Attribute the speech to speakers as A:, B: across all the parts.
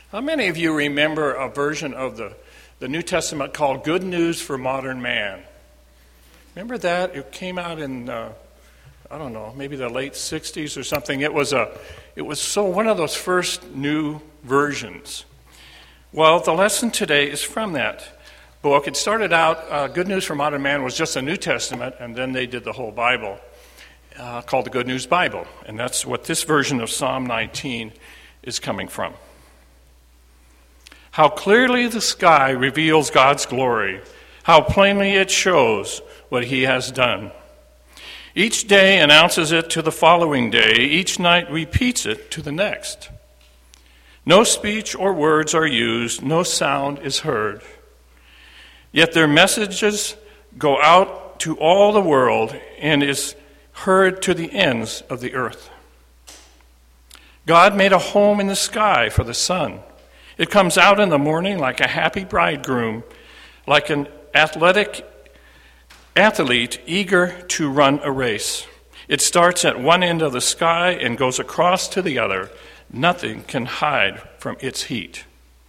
A: How many of you remember a version of the New Testament called Good News for Modern Man? Remember that? It came out in, maybe the late 60s or something. It was one of those first new versions. Well, the lesson today is from that book. It started out, Good News for Modern Man was just a New Testament, and then they did the whole Bible, called the Good News Bible. And that's what this version of Psalm 19 is coming from. How clearly the sky reveals God's glory. How plainly it shows what he has done. Each day announces it to the following day. Each night repeats it to the next. No speech or words are used. No sound is heard. Yet their messages go out to all the world and is heard to the ends of the earth. God made a home in the sky for the sun. It comes out in the morning like a happy bridegroom, like an athlete eager to run a race. It starts at one end of the sky and goes across to the other. Nothing can hide from its heat.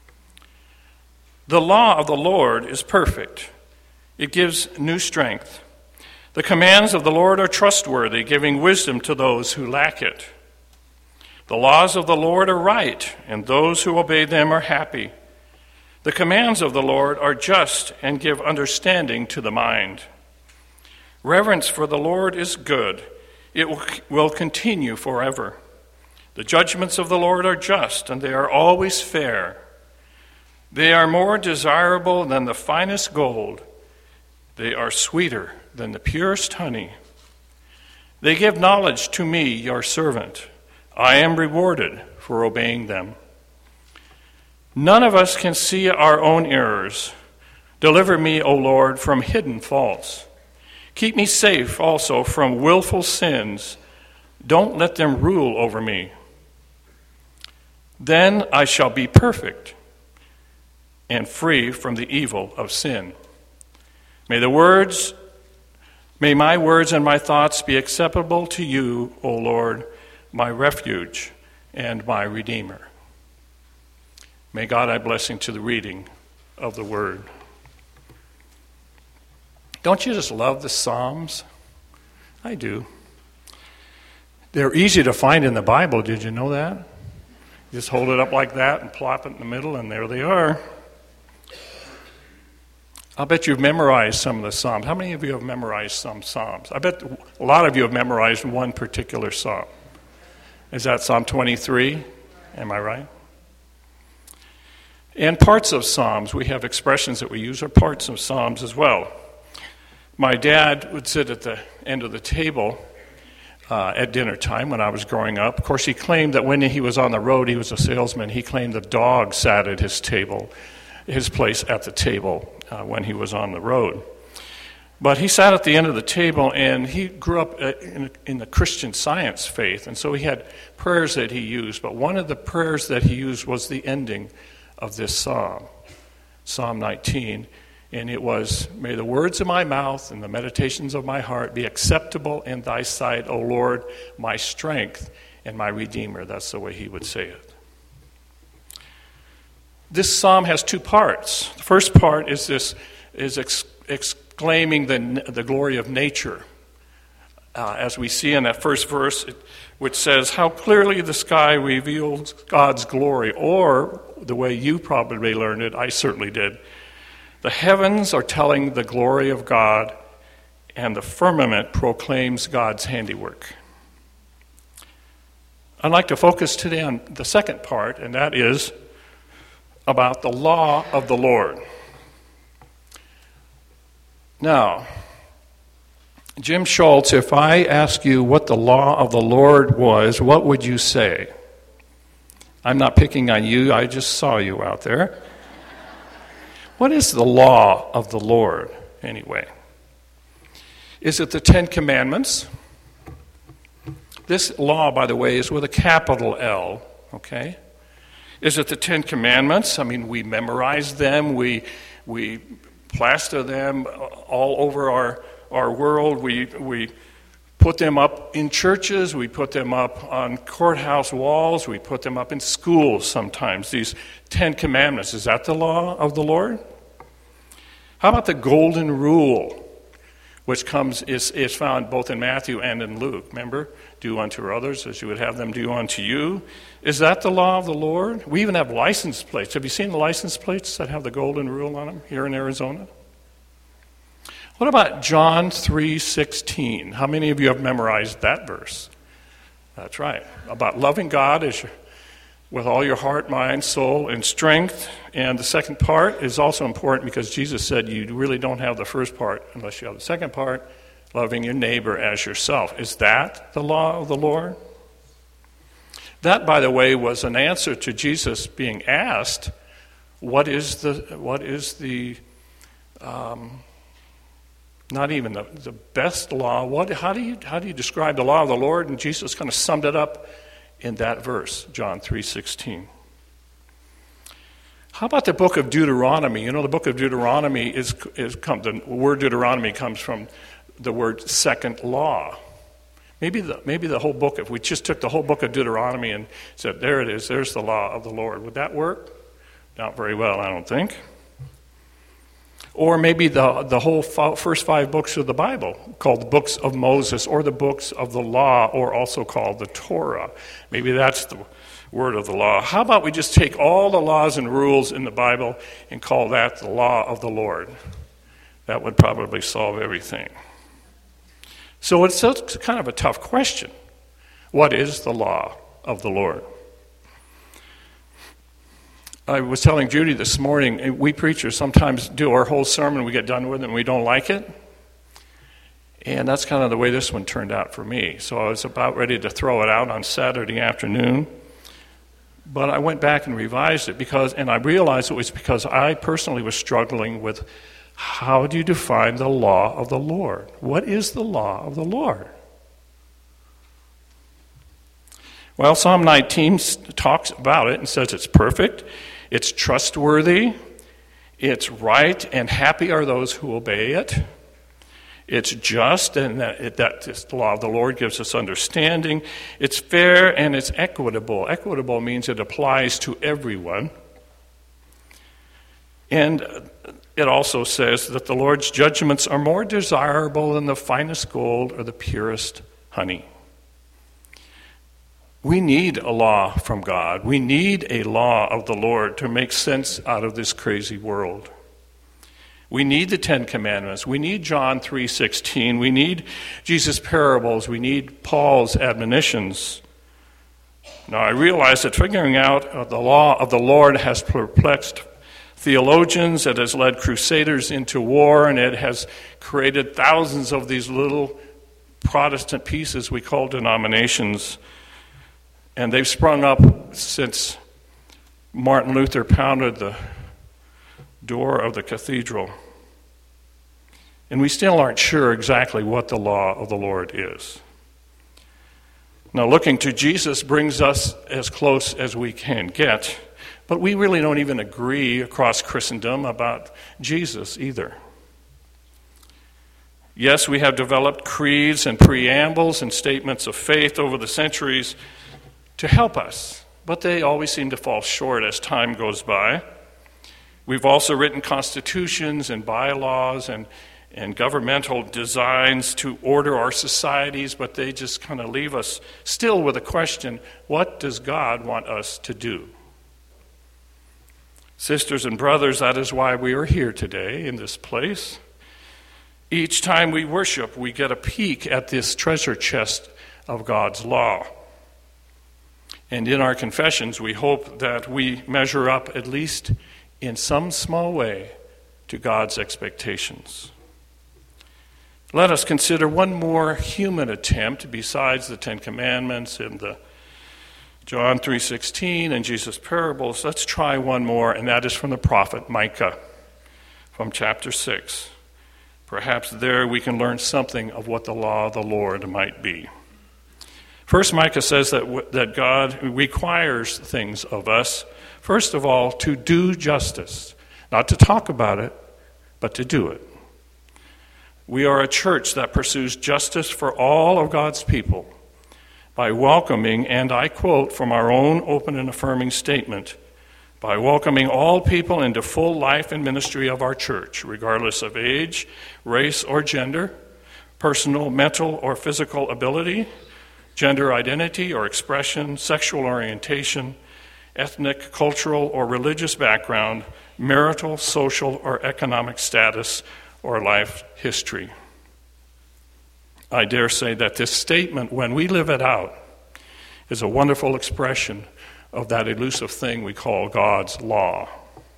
A: The law of the Lord is perfect. It gives new strength. The commands of the Lord are trustworthy, giving wisdom to those who lack it. The laws of the Lord are right, and those who obey them are happy. The commands of the Lord are just and give understanding to the mind. Reverence for the Lord is good. It will continue forever. The judgments of the Lord are just, and they are always fair. They are more desirable than the finest gold. They are sweeter than the purest honey. They give knowledge to me, your servant. I am rewarded for obeying them. None of us can see our own errors. Deliver me, O Lord, from hidden faults. Keep me safe also from willful sins. Don't let them rule over me. Then I shall be perfect and free from the evil of sin. May my words and my thoughts be acceptable to you, O Lord, my refuge and my Redeemer. May God add blessing to the reading of the Word. Don't you just love the Psalms? I do. They're easy to find in the Bible. Did you know that? You just hold it up like that and plop it in the middle, and there they are. I'll bet you've memorized some of the Psalms. How many of you have memorized some Psalms? I bet a lot of you have memorized one particular Psalm. Is that Psalm 23? Am I right? And parts of Psalms, we have expressions that we use, are parts of Psalms as well. My dad would sit at the end of the table at dinner time when I was growing up. Of course, he claimed that when he was on the road, he was a salesman. He claimed the dog sat at his place at the table when he was on the road. But he sat at the end of the table, and he grew up in the Christian Science faith, and so he had prayers that he used. But one of the prayers that he used was the ending of this psalm, Psalm 19, and it was, "May the words of my mouth and the meditations of my heart be acceptable in thy sight, O Lord, my strength and my Redeemer." That's the way he would say it. This psalm has two parts. The first part is exclaiming the glory of nature. As we see in that first verse, which says, "How clearly the sky reveals God's glory," or the way you probably learned it, I certainly did. The heavens are telling the glory of God, and the firmament proclaims God's handiwork. I'd like to focus today on the second part, and that is about the law of the Lord. Now, Jim Schultz, if I ask you what the law of the Lord was, what would you say? I'm not picking on you, I just saw you out there. What is the law of the Lord, anyway? Is it the Ten Commandments? This law, by the way, is with a capital L, okay? Is it the Ten Commandments? I mean, we memorize them, we plaster them all over our world. We put them up in churches, we put them up on courthouse walls, we put them up in schools sometimes, these 10 commandments. Is that the law of the Lord? How about the golden rule, which is found both in Matthew and in Luke? Remember, do unto others as you would have them do unto you. Is that the law of the Lord? We even have license plates. Have you seen the license plates that have the golden rule on them here in Arizona? What about John 3:16? How many of you have memorized that verse? That's right. About loving God with all your heart, mind, soul, and strength. And the second part is also important because Jesus said you really don't have the first part unless you have the second part, loving your neighbor as yourself. Is that the law of the Lord? That, by the way, was an answer to Jesus being asked, what is the not even the best law. How do you describe the law of the Lord? And Jesus kind of summed it up in that verse, John 3:16. How about the book of Deuteronomy? You know, the book of Deuteronomy the word Deuteronomy comes from the word second law. Maybe the whole book, if we just took the whole book of Deuteronomy and said, there it is, there's the law of the Lord, would that work? Not very well, I don't think. Or maybe the whole first 5 books of the Bible, called the books of Moses, or the books of the law, or also called the Torah. Maybe that's the word of the law. How about we just take all the laws and rules in the Bible and call that the law of the Lord? That would probably solve everything. So it's kind of a tough question. What is the law of the Lord? I was telling Judy this morning, we preachers sometimes do our whole sermon, we get done with it, and we don't like it. And that's kind of the way this one turned out for me. So I was about ready to throw it out on Saturday afternoon. But I went back and revised it and I realized it was because I personally was struggling with how do you define the law of the Lord? What is the law of the Lord? Well, Psalm 19 talks about it and says it's perfect, it's trustworthy, it's right, and happy are those who obey it. It's just, and that the law of the Lord gives us understanding. It's fair and it's equitable. Equitable means it applies to everyone. And it also says that the Lord's judgments are more desirable than the finest gold or the purest honey. We need a law from God. We need a law of the Lord to make sense out of this crazy world. We need the 10 Commandments. We need John 3:16. We need Jesus' parables. We need Paul's admonitions. Now, I realize that figuring out the law of the Lord has perplexed theologians. It has led crusaders into war, and it has created thousands of these little Protestant pieces we call denominations. And they've sprung up since Martin Luther pounded the door of the cathedral. And we still aren't sure exactly what the law of the Lord is. Now, looking to Jesus brings us as close as we can get, but we really don't even agree across Christendom about Jesus either. Yes, we have developed creeds and preambles and statements of faith over the centuries to help us, but they always seem to fall short as time goes by. We've also written constitutions and bylaws and governmental designs to order our societies, but they just kind of leave us still with a question, what does God want us to do? Sisters and brothers, that is why we are here today in this place. Each time we worship, we get a peek at this treasure chest of God's law. And in our confessions, we hope that we measure up, at least in some small way, to God's expectations. Let us consider one more human attempt besides the 10 Commandments and the John 3:16 and Jesus' parables. Let's try one more, and that is from the prophet Micah, from chapter 6. Perhaps there we can learn something of what the law of the Lord might be. First, Micah says that God requires things of us. First of all, to do justice. Not to talk about it, but to do it. We are a church that pursues justice for all of God's people by welcoming, and I quote from our own open and affirming statement, by welcoming all people into full life and ministry of our church, regardless of age, race, or gender, personal, mental, or physical ability, gender identity or expression, sexual orientation, ethnic, cultural, or religious background, marital, social, or economic status, or life history. I dare say that this statement, when we live it out, is a wonderful expression of that elusive thing we call God's law.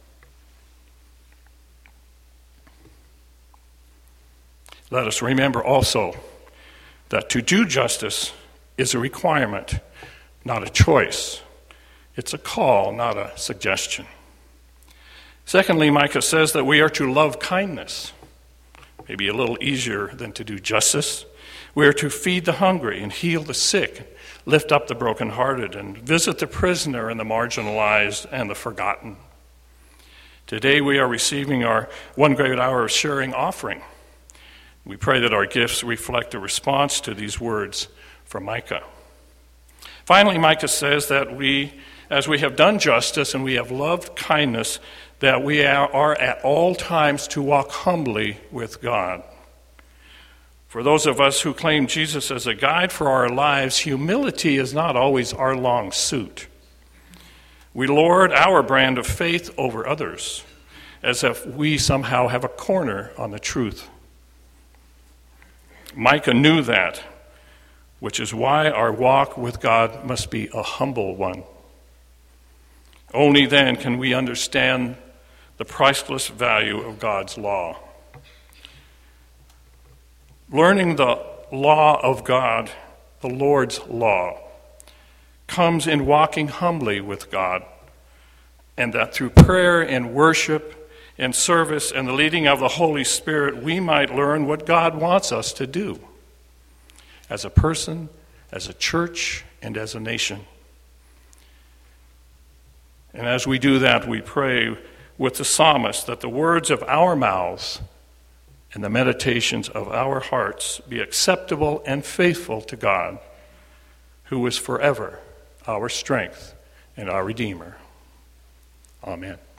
A: Let us remember also that to do justice is a requirement, not a choice. It's a call, not a suggestion. Secondly, Micah says that we are to love kindness. Maybe a little easier than to do justice. We are to feed the hungry and heal the sick, lift up the brokenhearted, and visit the prisoner and the marginalized and the forgotten. Today we are receiving our one great hour of sharing offering. We pray that our gifts reflect a response to these words from Micah. Finally, Micah says that we, as we have done justice and we have loved kindness, that we are at all times to walk humbly with God. For those of us who claim Jesus as a guide for our lives, humility is not always our long suit. We lord our brand of faith over others, as if we somehow have a corner on the truth. Micah knew that, which is why our walk with God must be a humble one. Only then can we understand the priceless value of God's law. Learning the law of God, the Lord's law, comes in walking humbly with God, and that through prayer and worship and service and the leading of the Holy Spirit, we might learn what God wants us to do as a person, as a church, and as a nation. And as we do that, we pray with the psalmist that the words of our mouths and the meditations of our hearts be acceptable and faithful to God, who is forever our strength and our Redeemer. Amen.